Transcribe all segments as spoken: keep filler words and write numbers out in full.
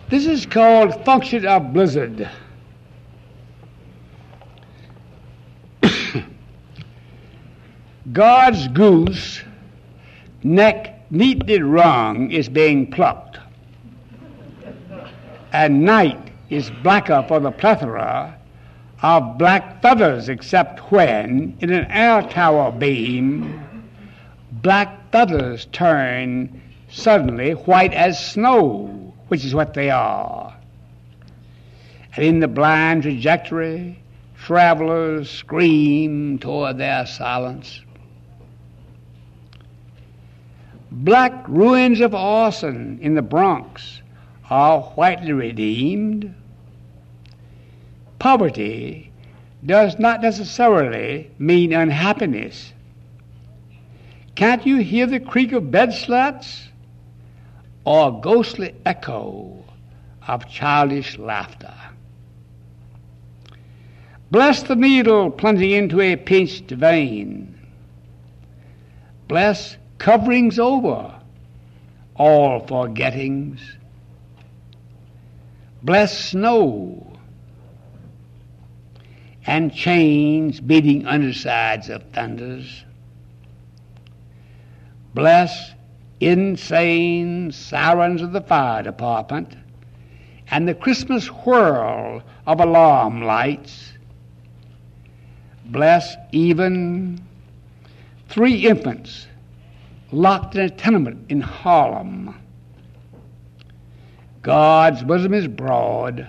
This is called function of blizzard. God's goose, neck neatly wrung, is being plucked, and night is blacker for the plethora of black feathers, except when, in an air tower beam, black feathers turn suddenly white as snow, which is what they are. And in the blind trajectory, travelers scream toward their silence. Black ruins of arson in the Bronx are whitely redeemed. Poverty does not necessarily mean unhappiness. Can't you hear the creak of bed slats or a ghostly echo of childish laughter? Bless the needle plunging into a pinched vein. Bless coverings over all forgettings. Bless snow and chains beating undersides of thunders. Bless insane sirens of the fire department and the Christmas whirl of alarm lights. Bless even three infants locked in a tenement in Harlem. God's bosom is broad.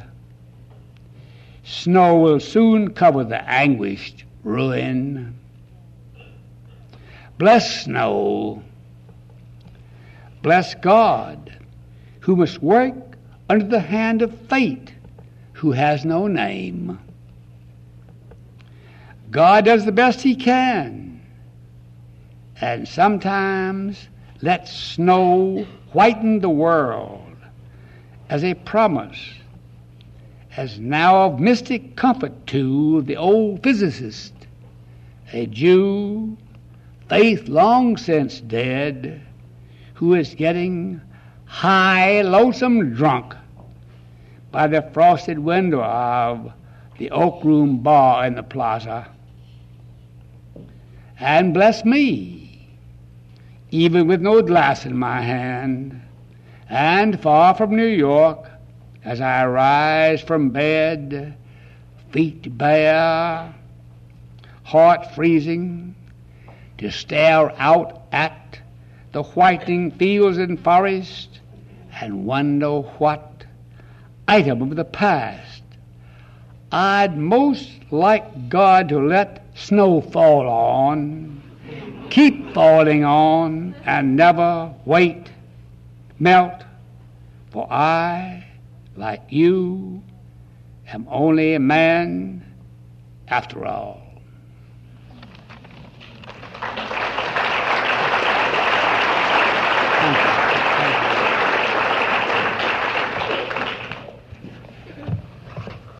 Snow will soon cover the anguished ruin. Bless snow. Bless God, who must work under the hand of fate, who has no name. God does the best he can, and sometimes lets snow whiten the world as a promise, as now of mystic comfort to the old physicist, a Jew, faith long since dead, who is getting high, lonesome drunk by the frosted window of the Oak Room bar in the plaza. And bless me, even with no glass in my hand, and far from New York, as I rise from bed, feet bare, heart freezing, to stare out at the whitening fields and forest and wonder what item of the past I'd most like God to let snow fall on, keep falling on, and never wait, melt, for I, like you, am only a man after all.